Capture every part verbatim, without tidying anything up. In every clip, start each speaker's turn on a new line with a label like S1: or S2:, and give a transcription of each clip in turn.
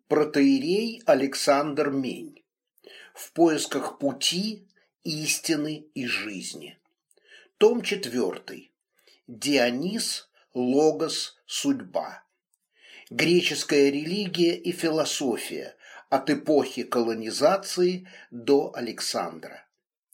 S1: Протоиерей Александр Мень. В поисках пути, истины и жизни. Том четвертый. Дионис, Логос, судьба. Греческая религия и философия от эпохи колонизации до Александра.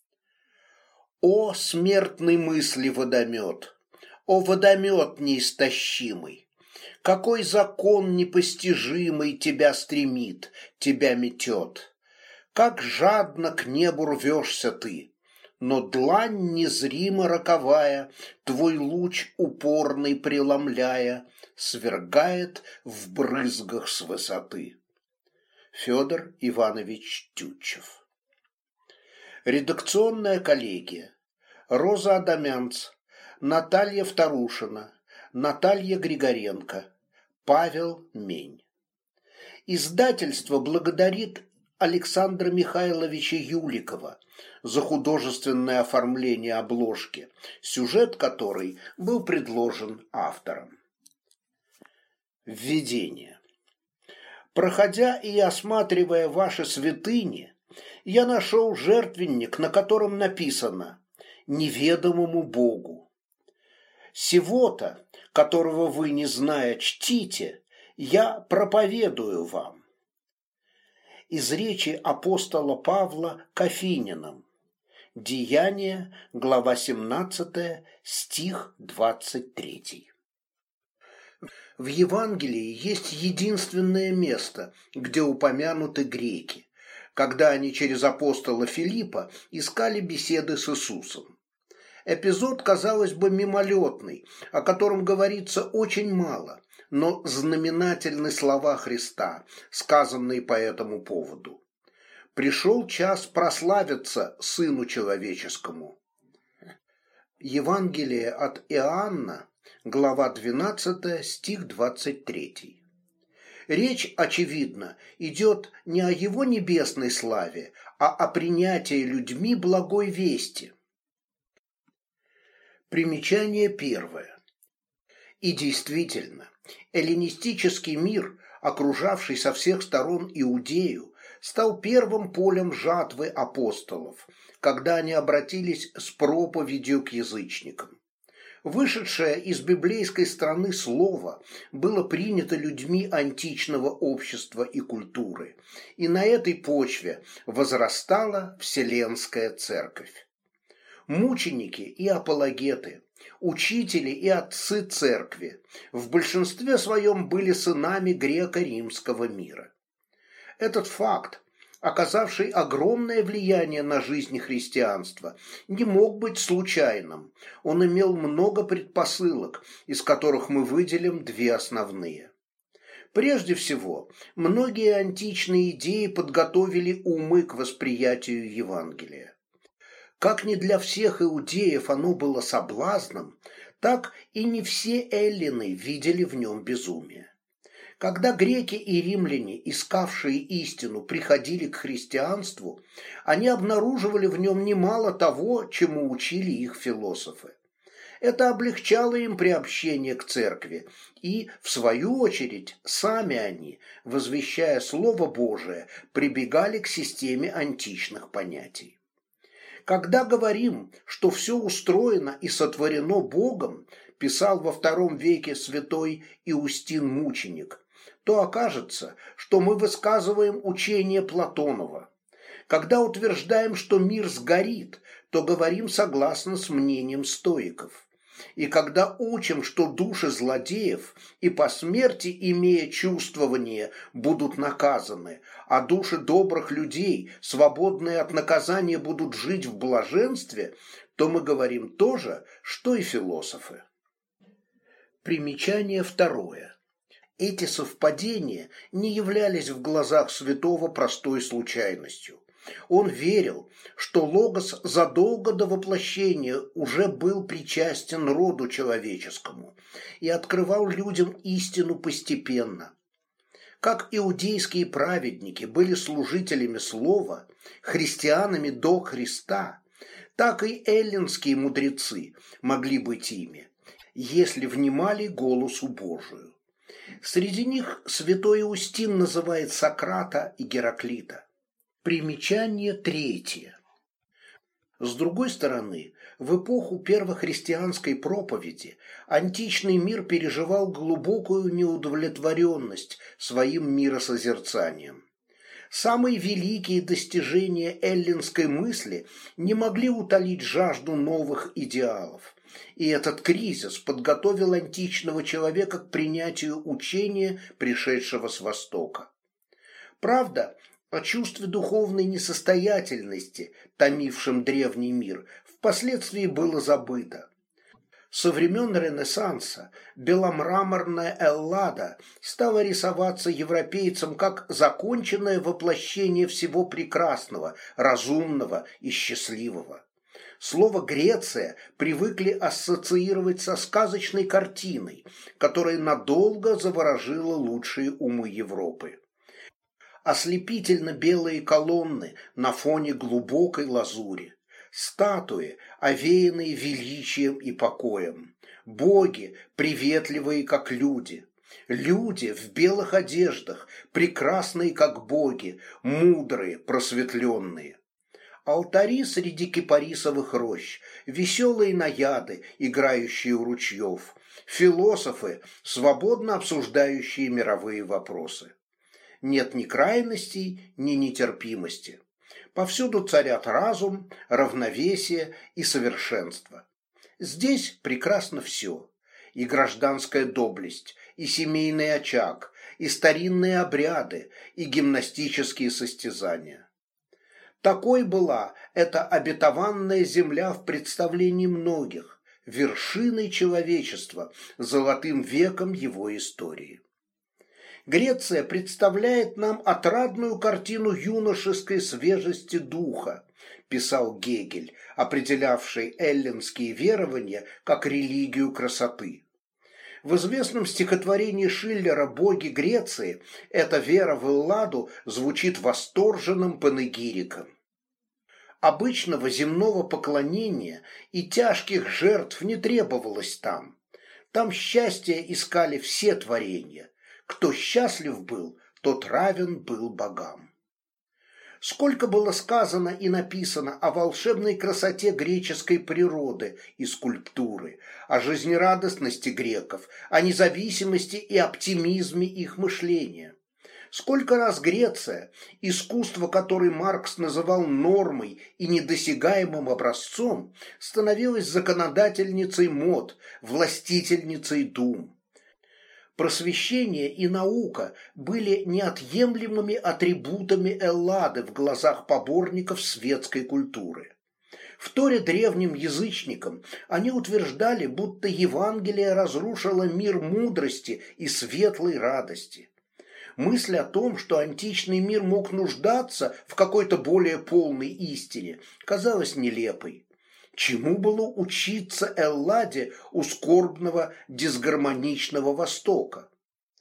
S1: О смертный мысли водомет! О водомет неистощимый! Какой закон непостижимый тебя стремит, тебя метет! Как жадно к небу рвешься ты, но длань незримо роковая, твой луч упорный преломляя, свергает в брызгах с высоты. Федор Иванович Тютчев. Редакционная коллегия. Роза Адамянц, Наталья Вторушина, Наталья Григоренко, Павел Мень. Издательство благодарит Александра Михайловича Юликова за художественное оформление обложки, сюжет которой был предложен автором. Введение. Проходя и осматривая ваши святыни, я нашел жертвенник, на котором написано «Неведомому Богу». Сего-то, которого вы, не зная, чтите, я проповедую вам. Из речи апостола Павла к Афинянам. Деяния, глава семнадцатая, стих двадцать третий. В Евангелии есть единственное место, где упомянуты греки, когда они через апостола Филиппа искали беседы с Иисусом. Эпизод, казалось бы, мимолетный, о котором говорится очень мало, но знаменательны слова Христа, сказанные по этому поводу. «Пришел час прославиться Сыну Человеческому». Евангелие от Иоанна, глава двенадцатая, стих двадцать третий. Речь, очевидно, идет не о его небесной славе, а о принятии людьми благой вести. Примечание первое. И действительно, эллинистический мир, окружавший со всех сторон Иудею, стал первым полем жатвы апостолов, когда они обратились с проповедью к язычникам. Вышедшее из библейской страны слово было принято людьми античного общества и культуры, и на этой почве возрастала Вселенская Церковь. Мученики и апологеты, учители и отцы церкви в большинстве своем были сынами греко-римского мира. Этот факт, оказавший огромное влияние на жизнь христианства, не мог быть случайным. Он имел много предпосылок, из которых мы выделим две основные. Прежде всего, многие античные идеи подготовили умы к восприятию Евангелия. Как не для всех иудеев оно было соблазном, так и не все эллины видели в нем безумие. Когда греки и римляне, искавшие истину, приходили к христианству, они обнаруживали в нем немало того, чему учили их философы. Это облегчало им приобщение к церкви, и, в свою очередь, сами они, возвещая Слово Божие, прибегали к системе античных понятий. Когда говорим, что все устроено и сотворено Богом, писал во втором веке святой Иустин Мученик, то окажется, что мы высказываем учение Платонова. Когда утверждаем, что мир сгорит, то говорим согласно с мнением стоиков. И когда учим, что души злодеев и по смерти, имея чувствование, будут наказаны, а души добрых людей, свободные от наказания, будут жить в блаженстве, то мы говорим то же, что и философы. Примечание второе. Эти совпадения не являлись в глазах святого простой случайностью. Он верил, что Логос задолго до воплощения уже был причастен роду человеческому и открывал людям истину постепенно. Как иудейские праведники были служителями слова, христианами до Христа, так и эллинские мудрецы могли быть ими, если внимали голосу Божию. Среди них святой Иустин называет Сократа и Гераклита. Примечание третье. С другой стороны, в эпоху первохристианской проповеди античный мир переживал глубокую неудовлетворенность своим миросозерцанием. Самые великие достижения эллинской мысли не могли утолить жажду новых идеалов, и этот кризис подготовил античного человека к принятию учения, пришедшего с Востока. Правда, о чувстве духовной несостоятельности, томившем древний мир, впоследствии было забыто. Со времен Ренессанса беломраморная Эллада стала рисоваться европейцам как законченное воплощение всего прекрасного, разумного и счастливого. Слово «Греция» привыкли ассоциировать со сказочной картиной, которая надолго заворожила лучшие умы Европы. Ослепительно белые колонны на фоне глубокой лазури, статуи, овеянные величием и покоем, боги, приветливые, как люди, люди в белых одеждах, прекрасные, как боги, мудрые, просветленные. Алтари среди кипарисовых рощ, веселые наяды, играющие у ручьев, философы, свободно обсуждающие мировые вопросы. Нет ни крайностей, ни нетерпимости. Повсюду царят разум, равновесие и совершенство. Здесь прекрасно все. И гражданская доблесть, и семейный очаг, и старинные обряды, и гимнастические состязания. Такой была эта обетованная земля в представлении многих, вершиной человечества, золотым веком его истории. Греция представляет нам отрадную картину юношеской свежести духа, писал Гегель, определявший эллинские верования как религию красоты. В известном стихотворении Шиллера «Боги Греции» эта вера в Элладу звучит восторженным панегириком. Обычного земного поклонения и тяжких жертв не требовалось там. Там счастье искали все творения. Кто счастлив был, тот равен был богам. Сколько было сказано и написано о волшебной красоте греческой природы и скульптуры, о жизнерадостности греков, о независимости и оптимизме их мышления. Сколько раз Греция, искусство которой Маркс называл нормой и недосягаемым образцом, становилась законодательницей мод, властительницей дум. Просвещение и наука были неотъемлемыми атрибутами Эллады в глазах поборников светской культуры. Вторя древним язычникам, они утверждали, будто Евангелие разрушило мир мудрости и светлой радости. Мысль о том, что античный мир мог нуждаться в какой-то более полной истине, казалась нелепой. Чему было учиться Элладе у скорбного, дисгармоничного Востока?